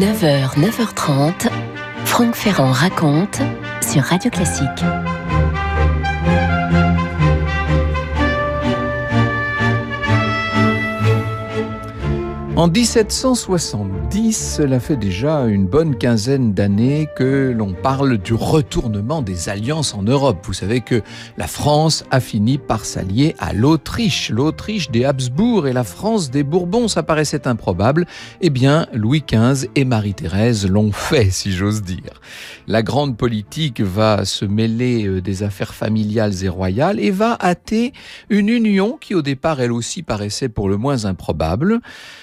9h, 9h30, Franck Ferrand raconte sur Radio Classique. En 1770, cela fait déjà une bonne quinzaine d'années que l'on parle du retournement des alliances en Europe. Vous savez que la France a fini par s'allier à l'Autriche. L'Autriche des Habsbourg et la France des Bourbons, ça paraissait improbable. Eh bien, Louis XV et Marie-Thérèse l'ont fait, si j'ose dire. La grande politique va se mêler des affaires familiales et royales et va hâter une union qui, au départ, elle aussi paraissait pour le moins improbable.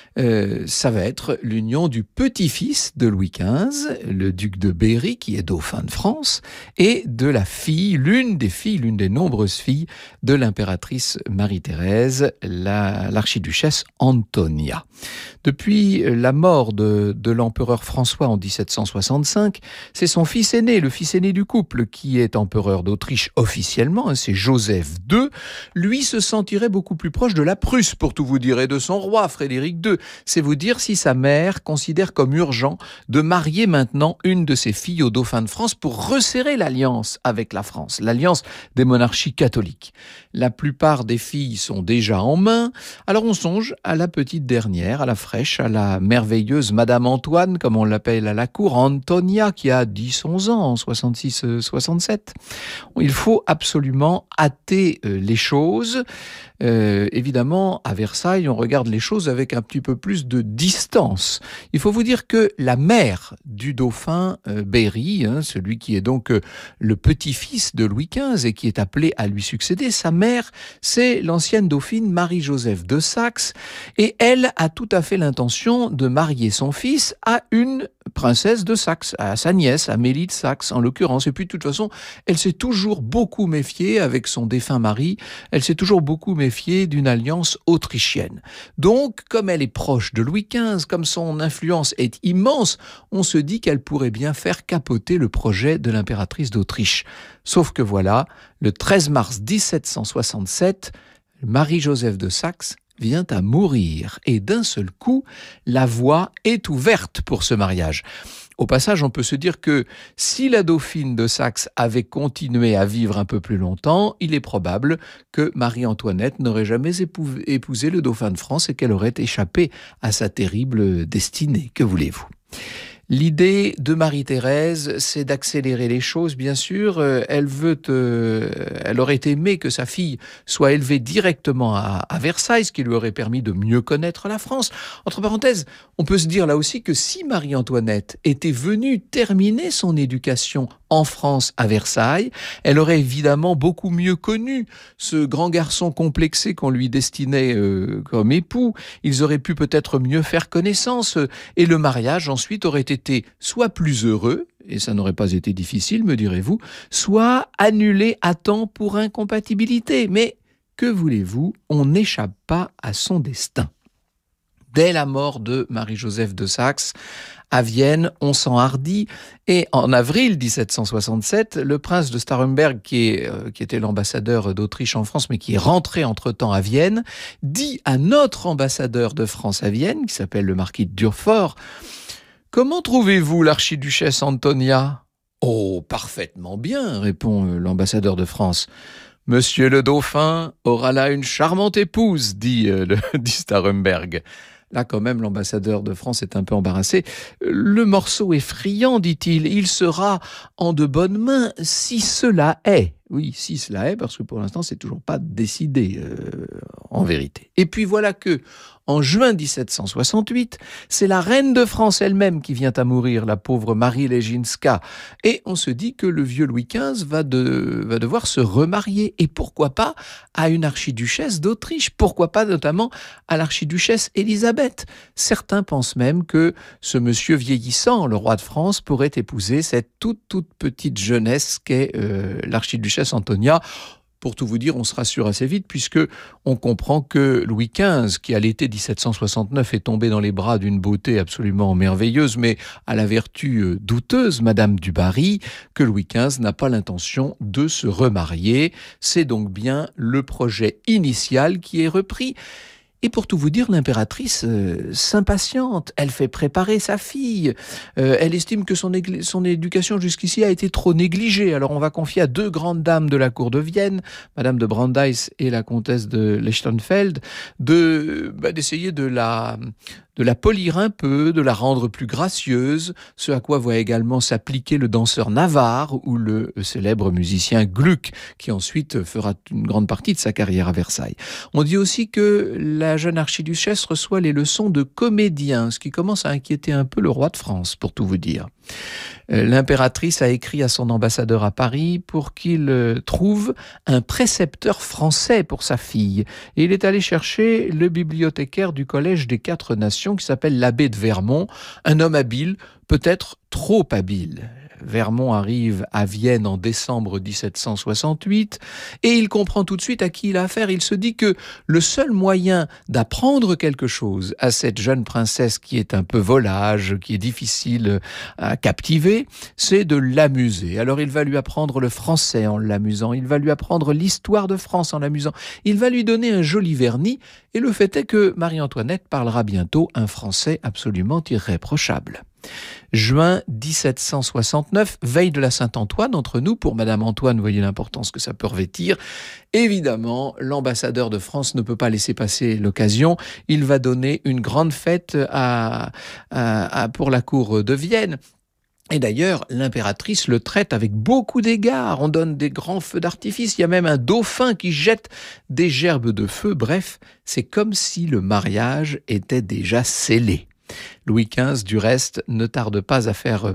Ça va être l'union du petit-fils de Louis XV, le duc de Berry, qui est dauphin de France, et de la fille, l'une des nombreuses filles de l'impératrice Marie-Thérèse, l'archiduchesse Antonia. Depuis la mort de l'empereur François en 1765, c'est son fils aîné, le fils aîné du couple, qui est empereur d'Autriche officiellement, c'est Joseph II. Lui se sentirait beaucoup plus proche de la Prusse, pour tout vous dire, et de son roi Frédéric II. C'est vous dire si sa mère considère comme urgent de marier maintenant une de ses filles au dauphin de France pour resserrer l'alliance avec la France, l'alliance des monarchies catholiques. La plupart des filles sont déjà en main, alors on songe à la petite dernière, à la fraîche, à la merveilleuse Madame Antoine, comme on l'appelle à la cour, Antonia, qui a 10-11 ans, en 66-67. Il faut absolument hâter les choses. Évidemment, à Versailles, on regarde les choses avec un petit peu plus de distance. Il faut vous dire que la mère du dauphin Berry, celui qui est donc le petit-fils de Louis XV et qui est appelé à lui succéder, sa mère, c'est l'ancienne dauphine Marie-Joseph de Saxe, et elle a tout à fait l'intention de marier son fils à une princesse de Saxe, à sa nièce, Amélie de Saxe en l'occurrence. Et puis de toute façon, elle s'est toujours beaucoup méfiée avec son défunt mari, elle s'est toujours beaucoup méfiée d'une alliance autrichienne. Donc, comme elle est proche de Louis XV, comme son influence est immense, on se dit qu'elle pourrait bien faire capoter le projet de l'impératrice d'Autriche. Sauf que voilà, le 13 mars 1767, Marie-Joseph de Saxe vient à mourir et d'un seul coup, la voie est ouverte pour ce mariage. Au passage, on peut se dire que si la dauphine de Saxe avait continué à vivre un peu plus longtemps, il est probable que Marie-Antoinette n'aurait jamais épousé le dauphin de France et qu'elle aurait échappé à sa terrible destinée. Que voulez-vous ? L'idée de Marie-Thérèse, c'est d'accélérer les choses, bien sûr. Elle aurait aimé que sa fille soit élevée directement à Versailles, ce qui lui aurait permis de mieux connaître la France. Entre parenthèses, on peut se dire là aussi que si Marie-Antoinette était venue terminer son éducation en France, à Versailles, elle aurait évidemment beaucoup mieux connu ce grand garçon complexé qu'on lui destinait comme époux. Ils auraient pu peut-être mieux faire connaissance et le mariage ensuite aurait été soit plus heureux, et ça n'aurait pas été difficile, me direz-vous, soit annulé à temps pour incompatibilité. Mais que voulez-vous, on n'échappe pas à son destin. Dès la mort de Marie-Joseph de Saxe, à Vienne, on s'enhardit et en avril 1767, le prince de Starhemberg, qui était l'ambassadeur d'Autriche en France, mais qui est rentré entre-temps à Vienne, dit à notre ambassadeur de France à Vienne, qui s'appelle le marquis de Durfort: « Comment trouvez-vous l'archiduchesse Antonia ?»« Oh, parfaitement bien, répond l'ambassadeur de France. »« Monsieur le dauphin aura là une charmante épouse, dit Starhemberg. » Là, quand même, l'ambassadeur de France est un peu embarrassé. « Le morceau est friand, dit-il. Il sera en de bonnes mains, si cela est. » Oui, si cela est, parce que pour l'instant, c'est toujours pas décidé, en vérité. Et puis voilà que, en juin 1768, c'est la reine de France elle-même qui vient à mourir, la pauvre Marie Leginska. Et on se dit que le vieux Louis XV va devoir se remarier. Et pourquoi pas à une archiduchesse d'Autriche? Pourquoi pas notamment à l'archiduchesse Élisabeth? Certains pensent même que ce monsieur vieillissant, le roi de France, pourrait épouser cette toute petite jeunesse qu'est l'archiduchesse Antonia. Pour tout vous dire, on se rassure assez vite puisque on comprend que Louis XV, qui à l'été 1769 est tombé dans les bras d'une beauté absolument merveilleuse, mais à la vertu douteuse, Madame du Barry, que Louis XV n'a pas l'intention de se remarier. C'est donc bien le projet initial qui est repris. Et pour tout vous dire, l'impératrice s'impatiente. Elle fait préparer sa fille. Elle estime que son éducation jusqu'ici a été trop négligée. Alors on va confier à deux grandes dames de la cour de Vienne, Madame de Brandeis et la comtesse de Lichtenfeld, d'essayer de la polir un peu, de la rendre plus gracieuse, ce à quoi va également s'appliquer le danseur Navarre ou le célèbre musicien Gluck, qui ensuite fera une grande partie de sa carrière à Versailles. On dit aussi que la jeune archiduchesse reçoit les leçons de comédien, ce qui commence à inquiéter un peu le roi de France, pour tout vous dire. L'impératrice a écrit à son ambassadeur à Paris pour qu'il trouve un précepteur français pour sa fille. Et il est allé chercher le bibliothécaire du Collège des Quatre Nations qui s'appelle l'abbé de Vermont, un homme habile, peut-être trop habile. Vermont arrive à Vienne en décembre 1768 et il comprend tout de suite à qui il a affaire. Il se dit que le seul moyen d'apprendre quelque chose à cette jeune princesse qui est un peu volage, qui est difficile à captiver, c'est de l'amuser. Alors il va lui apprendre le français en l'amusant, il va lui apprendre l'histoire de France en l'amusant, il va lui donner un joli vernis et le fait est que Marie-Antoinette parlera bientôt un français absolument irréprochable. Juin 1769, veille de la Saint-Antoine, entre nous, pour Madame Antoine, voyez l'importance que ça peut revêtir. Évidemment, l'ambassadeur de France ne peut pas laisser passer l'occasion. Il va donner une grande fête pour la cour de Vienne. Et d'ailleurs, l'impératrice le traite avec beaucoup d'égards. On donne des grands feux d'artifice. Il y a même un dauphin qui jette des gerbes de feu. Bref, c'est comme si le mariage était déjà scellé. Louis XV, du reste, ne tarde pas à faire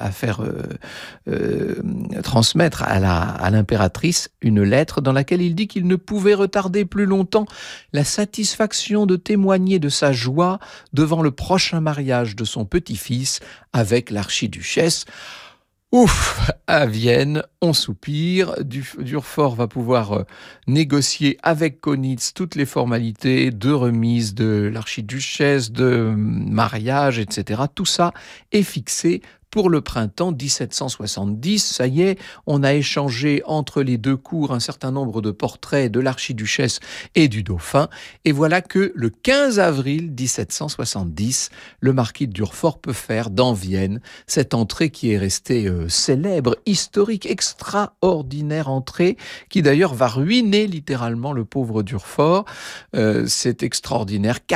transmettre à l'impératrice une lettre dans laquelle il dit qu'il ne pouvait retarder plus longtemps la satisfaction de témoigner de sa joie devant le prochain mariage de son petit-fils avec l'archiduchesse. Ouf, à Vienne, on soupire. Durfort va pouvoir négocier avec Kaunitz toutes les formalités de remise de l'archiduchesse, de mariage, etc. Tout ça est fixé pour le printemps 1770. Ça y est, on a échangé entre les deux cours un certain nombre de portraits de l'archiduchesse et du dauphin. Et voilà que le 15 avril 1770, le marquis de Durfort peut faire dans Vienne cette entrée qui est restée célèbre, historique, extraordinaire entrée, qui d'ailleurs va ruiner littéralement le pauvre Durfort. C'est extraordinaire.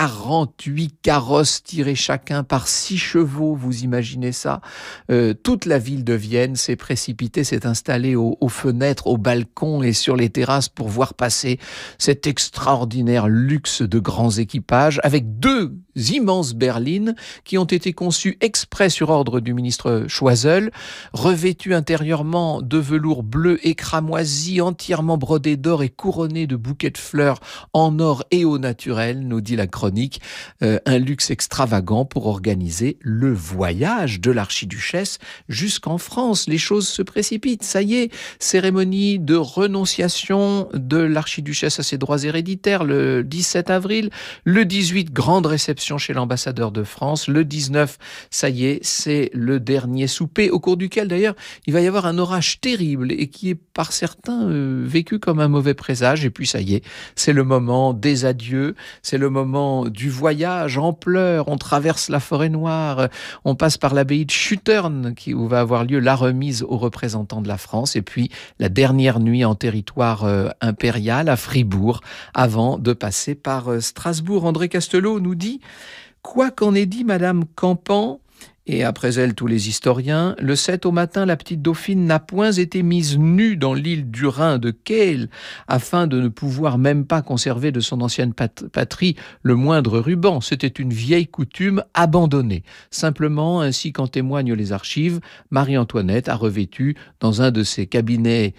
48 carrosses tirés chacun par 6 chevaux, vous imaginez ça ? Toute la ville de Vienne s'est précipitée, s'est installée aux fenêtres, aux balcons et sur les terrasses pour voir passer cet extraordinaire luxe de grands équipages avec 2 immenses berlines qui ont été conçues exprès sur ordre du ministre Choiseul, revêtues intérieurement de velours bleu et cramoisi, entièrement brodées d'or et couronnées de bouquets de fleurs en or et au naturel, nous dit la chronique. Un luxe extravagant pour organiser le voyage de l'archiduchesse jusqu'en France. Les choses se précipitent, ça y est, cérémonie de renonciation de l'archiduchesse à ses droits héréditaires le 17 avril, le 18, grande réception chez l'ambassadeur de France, le 19, ça y est, c'est le dernier souper, au cours duquel d'ailleurs il va y avoir un orage terrible et qui est par certains vécu comme un mauvais présage, et puis ça y est, c'est le moment des adieux, c'est le moment du voyage en pleurs, on traverse la forêt noire, on passe par l'abbaye de Schüttern où va avoir lieu la remise aux représentants de la France, et puis la dernière nuit en territoire impérial à Fribourg avant de passer par Strasbourg. André Castelot nous dit « Quoi qu'en ait dit Madame Campan, et après elle tous les historiens, le 7 au matin, la petite dauphine n'a point été mise nue dans l'île du Rhin de Kehl, afin de ne pouvoir même pas conserver de son ancienne patrie le moindre ruban. C'était une vieille coutume abandonnée. Simplement, ainsi qu'en témoignent les archives, Marie-Antoinette a revêtu dans un de ses cabinets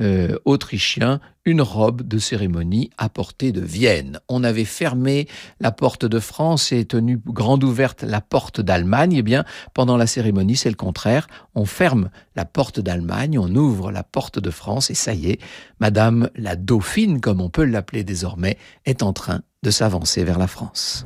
autrichiens une robe de cérémonie apportée de Vienne. On avait fermé la porte de France et tenu grande ouverte la porte d'Allemagne. Eh bien, pendant la cérémonie, c'est le contraire. On ferme la porte d'Allemagne, on ouvre la porte de France et ça y est, Madame la Dauphine, comme on peut l'appeler désormais, est en train de s'avancer vers la France.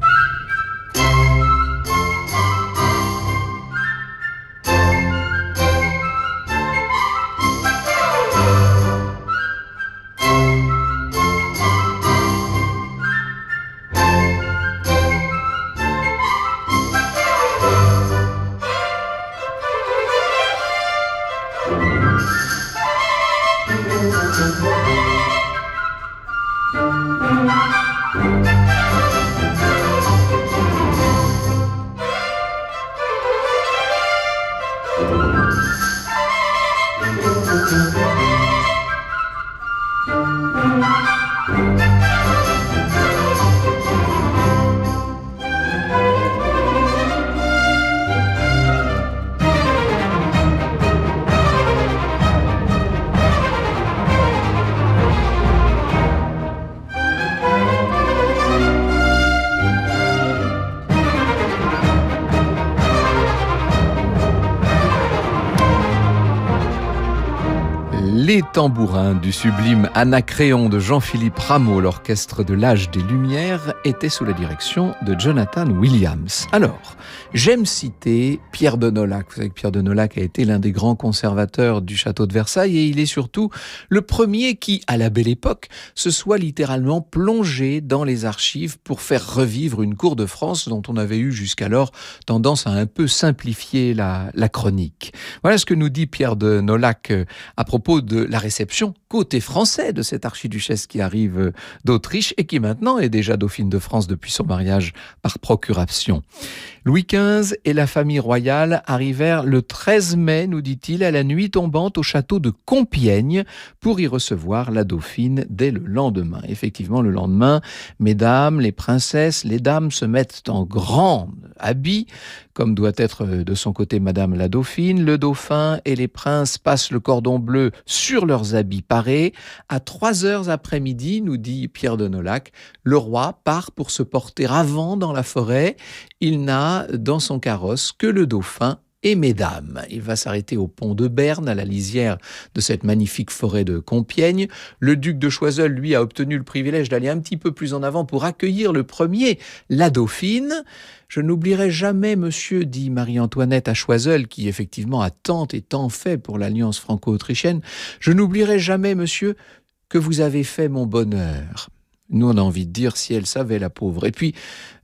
tambourin du sublime Anacréon de Jean-Philippe Rameau, l'orchestre de l'Âge des Lumières, était sous la direction de Jonathan Williams. Alors, j'aime citer Pierre de Nolhac. Vous savez que Pierre de Nolhac a été l'un des grands conservateurs du château de Versailles et il est surtout le premier qui, à la Belle Époque, se soit littéralement plongé dans les archives pour faire revivre une cour de France dont on avait eu jusqu'alors tendance à un peu simplifier la chronique. Voilà ce que nous dit Pierre de Nolhac à propos de la réception côté français de cette archiduchesse qui arrive d'Autriche et qui maintenant est déjà dauphine de France depuis son mariage par procuration. Louis XV et la famille royale arrivèrent le 13 mai, nous dit-il, à la nuit tombante au château de Compiègne pour y recevoir la dauphine dès le lendemain. Effectivement, le lendemain, mesdames, les princesses, les dames se mettent en grand habit, comme doit être de son côté madame la dauphine. Le dauphin et les princes passent le cordon bleu sur leurs habits parés. À 3h après-midi, nous dit Pierre de Nolhac, le roi part pour se porter avant dans la forêt. Il n'a dans son carrosse que le dauphin et mesdames. Il va s'arrêter au pont de Berne, à la lisière de cette magnifique forêt de Compiègne. Le duc de Choiseul, lui, a obtenu le privilège d'aller un petit peu plus en avant pour accueillir le premier, la dauphine. Je n'oublierai jamais, monsieur, dit Marie-Antoinette à Choiseul, qui effectivement a tant et tant fait pour l'alliance franco-autrichienne, je n'oublierai jamais, monsieur, que vous avez fait mon bonheur. Nous, on a envie de dire si elle savait, la pauvre. Et puis,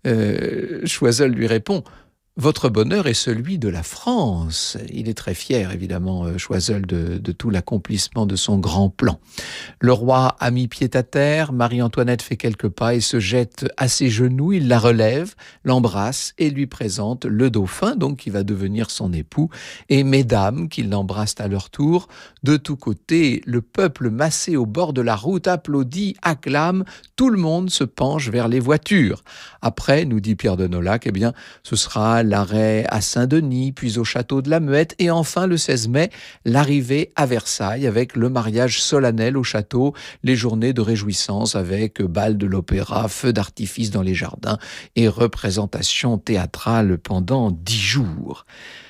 Choiseul lui répond, votre bonheur est celui de la France. Il est très fier, évidemment, Choiseul, de tout l'accomplissement de son grand plan. Le roi a mis pied à terre, Marie-Antoinette fait quelques pas et se jette à ses genoux, il la relève, l'embrasse et lui présente le dauphin, donc qui va devenir son époux, et mesdames qui l'embrassent à leur tour. De tous côtés, le peuple massé au bord de la route applaudit, acclame, tout le monde se penche vers les voitures. Après, nous dit Pierre de Nolhac, eh bien, ce sera l'arrêt à Saint-Denis, puis au château de la Muette, et enfin, le 16 mai, l'arrivée à Versailles avec le mariage solennel au château, les journées de réjouissance avec bal de l'opéra, feux d'artifice dans les jardins et représentation théâtrale pendant 10 jours.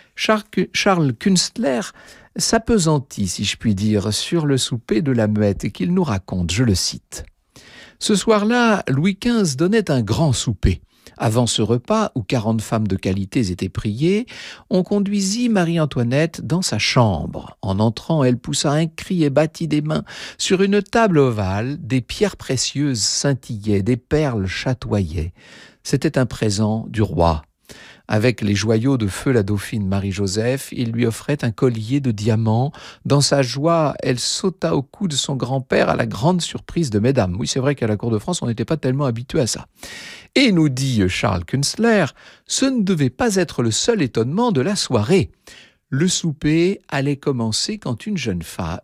Charles Künstler s'appesantit, si je puis dire, sur le souper de la Muette et qu'il nous raconte, je le cite. Ce soir-là, Louis XV donnait un grand souper. Avant ce repas, où 40 femmes de qualité étaient priées, on conduisit Marie-Antoinette dans sa chambre. En entrant, elle poussa un cri et battit des mains. Sur une table ovale, des pierres précieuses scintillaient, des perles chatoyaient. C'était un présent du roi. Avec les joyaux de feu la dauphine Marie-Joseph, il lui offrait un collier de diamants. Dans sa joie, elle sauta au cou de son grand-père à la grande surprise de mesdames. Oui, c'est vrai qu'à la cour de France, on n'était pas tellement habitué à ça. Et nous dit Charles Künstler, ce ne devait pas être le seul étonnement de la soirée. Le souper allait commencer quand une jeune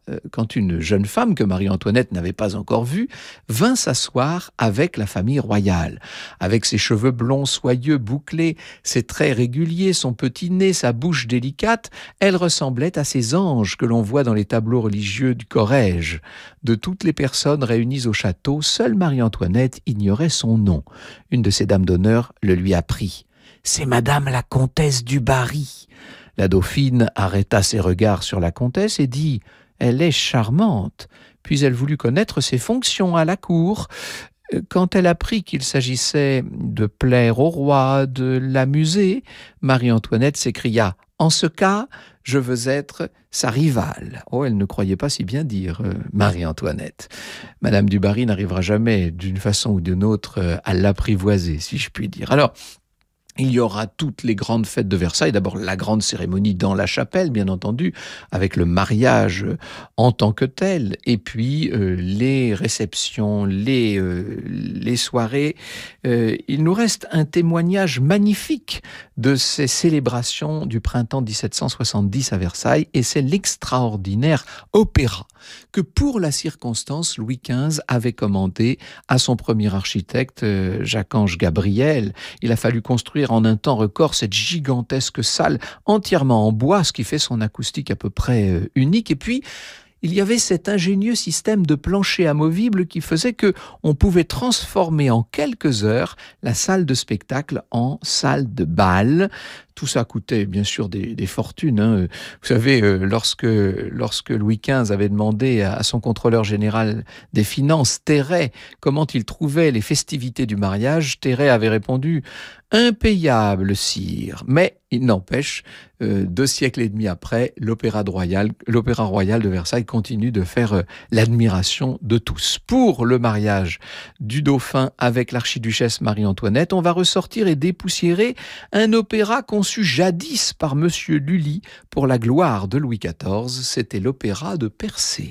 femme que Marie-Antoinette n'avait pas encore vue vint s'asseoir avec la famille royale. Avec ses cheveux blonds soyeux bouclés, ses traits réguliers, son petit nez, sa bouche délicate, elle ressemblait à ces anges que l'on voit dans les tableaux religieux du Corrège. De toutes les personnes réunies au château, seule Marie-Antoinette ignorait son nom. Une de ses dames d'honneur le lui apprit. « C'est Madame la Comtesse du Barry ». La dauphine arrêta ses regards sur la comtesse et dit « Elle est charmante ». Puis elle voulut connaître ses fonctions à la cour. Quand elle apprit qu'il s'agissait de plaire au roi, de l'amuser, Marie-Antoinette s'écria « En ce cas, je veux être sa rivale ». Oh, elle ne croyait pas si bien dire, Marie-Antoinette. Madame du Barry n'arrivera jamais, d'une façon ou d'une autre, à l'apprivoiser, si je puis dire. Alors, il y aura toutes les grandes fêtes de Versailles. D'abord, la grande cérémonie dans la chapelle, bien entendu, avec le mariage en tant que tel. Et puis, les réceptions, les soirées. Il nous reste un témoignage magnifique de ces célébrations du printemps 1770 à Versailles. Et c'est l'extraordinaire opéra que, pour la circonstance, Louis XV avait commandé à son premier architecte, Jacques-Ange Gabriel. Il a fallu construire en un temps record cette gigantesque salle entièrement en bois, ce qui fait son acoustique à peu près unique. Et puis, il y avait cet ingénieux système de plancher amovible qui faisait que on pouvait transformer en quelques heures la salle de spectacle en salle de bal. Tout ça coûtait bien sûr des fortunes. Hein. Vous savez, lorsque Louis XV avait demandé à son contrôleur général des finances, Terray, comment il trouvait les festivités du mariage, Terray avait répondu « Impayable, sire ». Mais il n'empêche, 2 siècles et demi après, l'Opéra Royal de Versailles continue de faire l'admiration de tous. Pour le mariage du dauphin avec l'archiduchesse Marie-Antoinette, on va ressortir et dépoussiérer un opéra conçu jadis par Monsieur Lully pour la gloire de Louis XIV. C'était l'opéra de Persée.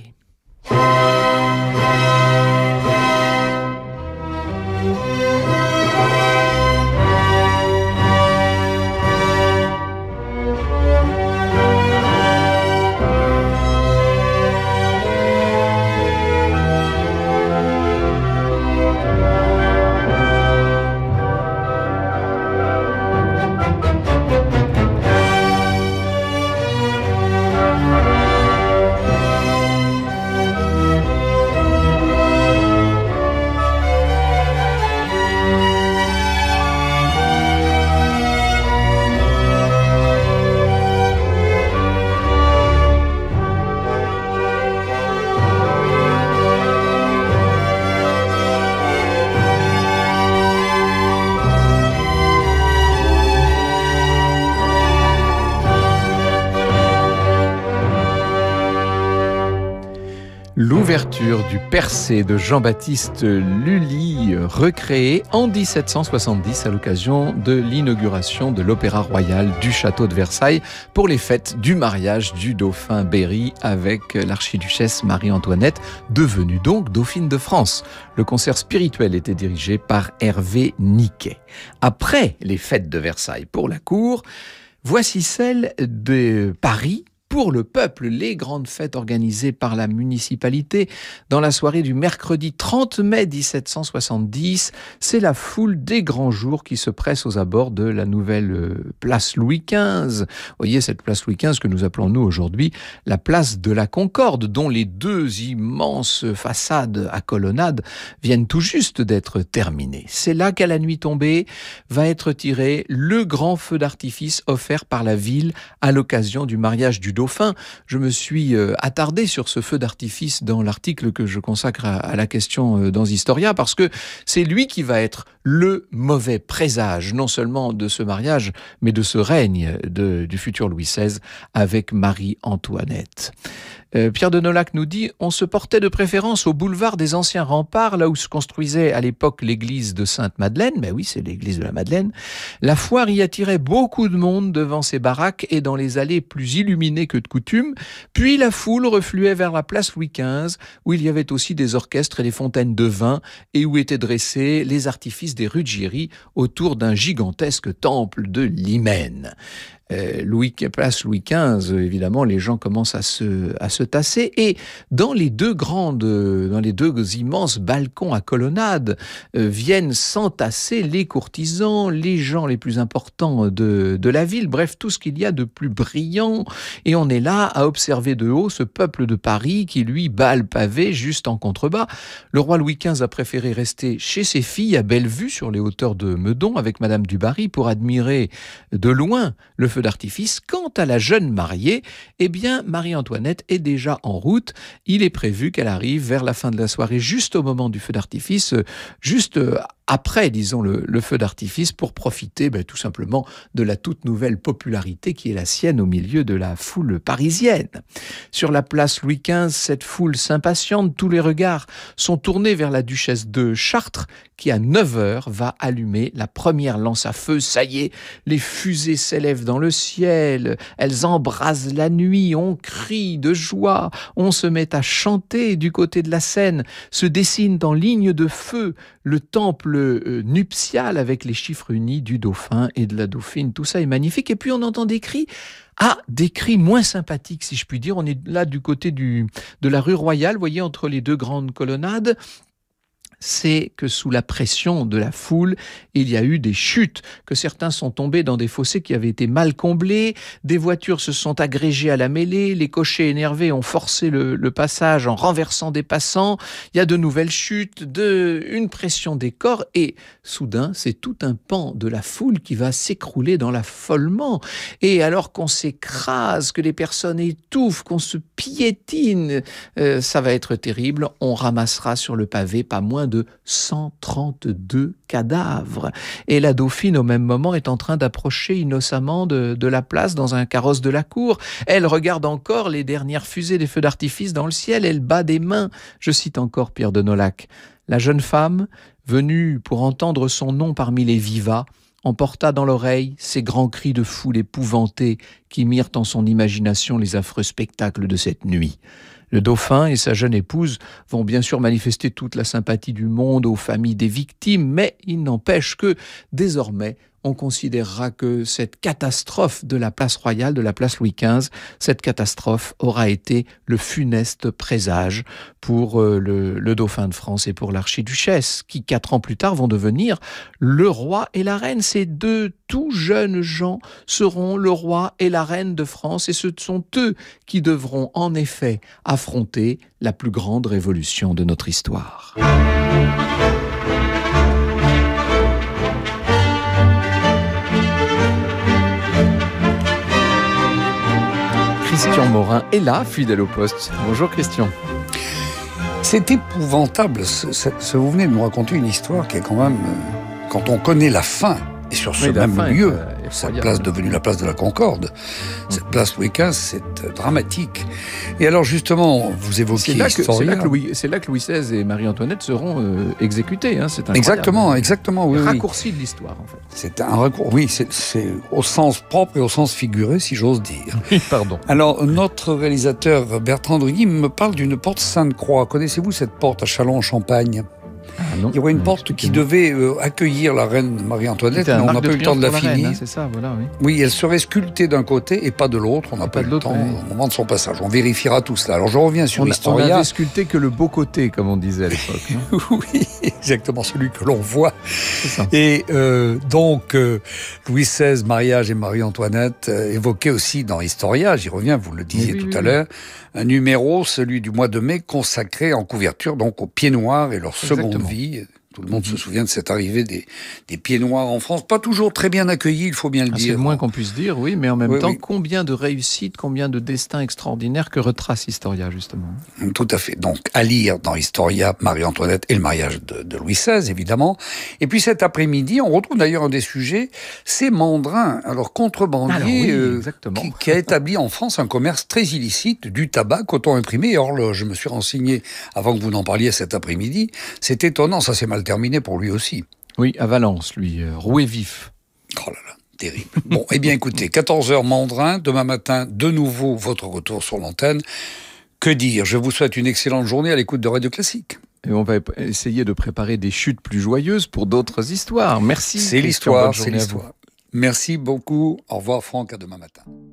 L'ouverture du Persée de Jean-Baptiste Lully, recréée en 1770 à l'occasion de l'inauguration de l'Opéra Royal du Château de Versailles pour les fêtes du mariage du dauphin Berry avec l'archiduchesse Marie-Antoinette, devenue donc dauphine de France. Le concert spirituel était dirigé par Hervé Niquet. Après les fêtes de Versailles pour la cour, voici celle de Paris pour le peuple, les grandes fêtes organisées par la municipalité. Dans la soirée du mercredi 30 mai 1770, c'est la foule des grands jours qui se presse aux abords de la nouvelle place Louis XV. Vous voyez cette place Louis XV que nous appelons nous aujourd'hui la place de la Concorde, dont les 2 immenses façades à colonnades viennent tout juste d'être terminées. C'est là qu'à la nuit tombée va être tiré le grand feu d'artifice offert par la ville à l'occasion du mariage du dauphin. Je me suis attardé sur ce feu d'artifice dans l'article que je consacre à la question dans Historia, parce que c'est lui qui va être le mauvais présage, non seulement de ce mariage, mais de ce règne du futur Louis XVI avec Marie-Antoinette. Pierre de Nolac nous dit « On se portait de préférence au boulevard des Anciens Remparts, là où se construisait à l'époque l'église de Sainte-Madeleine. » Ben oui, c'est l'église de la Madeleine. La foire y attirait beaucoup de monde devant ses baraques et dans les allées plus illuminées que de coutume. Puis la foule refluait vers la place Louis XV, où il y avait aussi des orchestres et des fontaines de vin, et où étaient dressés les artifices des Ruggieri autour d'un gigantesque temple de l'hymen. Place Louis XV, évidemment, les gens commencent à se tasser, et dans les 2 immenses balcons à colonnades viennent s'entasser les courtisans, les gens les plus importants de la ville, bref, tout ce qu'il y a de plus brillant, et on est là à observer de haut ce peuple de Paris qui, lui, bat le pavé juste en contrebas. Le roi Louis XV a préféré rester chez ses filles à Bellevue, sur les hauteurs de Meudon, avec Madame du Barry, pour admirer de loin le feu d'artifice. Quant à la jeune mariée, eh bien, Marie-Antoinette est déjà en route. Il est prévu qu'elle arrive vers la fin de la soirée, juste au moment du feu d'artifice, juste après, disons, le feu d'artifice, pour profiter tout simplement de la toute nouvelle popularité qui est la sienne au milieu de la foule parisienne. Sur la place Louis XV, cette foule s'impatiente, tous les regards sont tournés vers la duchesse de Chartres, qui à 9h va allumer la première lance à feu. Ça y est, les fusées s'élèvent dans le ciel, elles embrasent la nuit, on crie de joie, on se met à chanter. Du côté de la Seine se dessine en ligne de feu le temple nuptial avec les chiffres unis du dauphin et de la dauphine. Tout ça est magnifique. Et puis on entend des cris. Des cris moins sympathiques, si je puis dire. On est là du côté de la rue Royale, vous voyez, entre les 2 grandes colonnades. c'est que sous la pression de la foule, il y a eu des chutes, que certains sont tombés dans des fossés qui avaient été mal comblés, des voitures se sont agrégées à la mêlée, les cochers énervés ont forcé le passage en renversant des passants, il y a de nouvelles chutes, une pression des corps, et soudain, c'est tout un pan de la foule qui va s'écrouler dans l'affolement. Et alors qu'on s'écrase, que les personnes étouffent, qu'on se piétine, ça va être terrible. On ramassera sur le pavé pas moins de 132 cadavres. Et la dauphine, au même moment, est en train d'approcher innocemment de la place dans un carrosse de la cour. Elle regarde encore les dernières fusées des feux d'artifice dans le ciel. Elle bat des mains. Je cite encore Pierre de Nolhac. La jeune femme, venue pour entendre son nom parmi les vivats, emporta dans l'oreille ces grands cris de foule épouvantée qui mirent en son imagination les affreux spectacles de cette nuit. Le dauphin et sa jeune épouse vont bien sûr manifester toute la sympathie du monde aux familles des victimes, mais il n'empêche que, désormais, on considérera que cette catastrophe de la place royale, de la place Louis XV, cette catastrophe aura été le funeste présage pour le dauphin de France et pour l'archiduchesse, qui 4 ans plus tard vont devenir le roi et la reine. Ces deux tout jeunes gens seront le roi et la reine de France, et ce sont eux qui devront en effet affronter la plus grande révolution de notre histoire. Christian Morin est là, fidèle au poste. Bonjour Christian. C'est épouvantable. Vous venez de nous raconter une histoire qui est quand même, quand on connaît la fin, et sur ce même lieu, cette place devenue la place de la Concorde, cette place Louis XV, c'est dramatique. Et alors justement, vous évoquiez Historia. C'est là que Louis XVI et Marie-Antoinette seront exécutés. Hein, c'est incroyable. Exactement. Oui, raccourci de l'histoire, en fait. C'est un raccourci. Oui, c'est au sens propre et au sens figuré, si j'ose dire. Oui, pardon. Alors, notre réalisateur Bertrand Drugy me parle d'une porte Sainte-Croix. Connaissez-vous cette porte à Châlons-en-Champagne ? Non, il y aurait une porte qui devait accueillir la reine Marie-Antoinette, mais on n'a pas eu le temps de la finir. C'est ça, voilà, oui. Oui, elle serait sculptée d'un côté et pas de l'autre. On n'a pas eu le temps au moment de son passage. On vérifiera tout cela. Alors je reviens sur Historia. On n'avait sculpté que le beau côté, comme on disait à l'époque. Oui, exactement, celui que l'on voit. C'est ça. Et donc, Louis XVI, mariage et Marie-Antoinette, évoqué aussi dans Historia, j'y reviens, vous le disiez tout à l'heure, un numéro, celui du mois de mai, consacré en couverture donc aux pieds noirs et leur seconde vie. Tout le monde se souvient de cette arrivée des pieds noirs en France. Pas toujours très bien accueillis, il faut bien le dire. C'est le moins qu'on puisse dire, oui, mais en même temps, combien de réussites, combien de destins extraordinaires que retrace Historia, justement. Tout à fait. Donc, à lire dans Historia, Marie-Antoinette et le mariage de Louis XVI, évidemment. Et puis cet après-midi, on retrouve d'ailleurs un des sujets, c'est Mandrin, alors contrebandier, qui a établi en France un commerce très illicite du tabac, coton imprimé et horloge. Je me suis renseigné avant que vous n'en parliez cet après-midi. C'est étonnant, ça s'est mal terminé pour lui aussi. Oui, à Valence, lui, roué vif. Oh là là, terrible. Bon, eh bien écoutez, 14h Mandrin, demain matin, de nouveau votre retour sur l'antenne. Que dire ? Je vous souhaite une excellente journée à l'écoute de Radio Classique. Et on va essayer de préparer des chutes plus joyeuses pour d'autres histoires. Merci. C'est l'histoire, c'est l'histoire. Merci beaucoup. Au revoir Franck, à demain matin.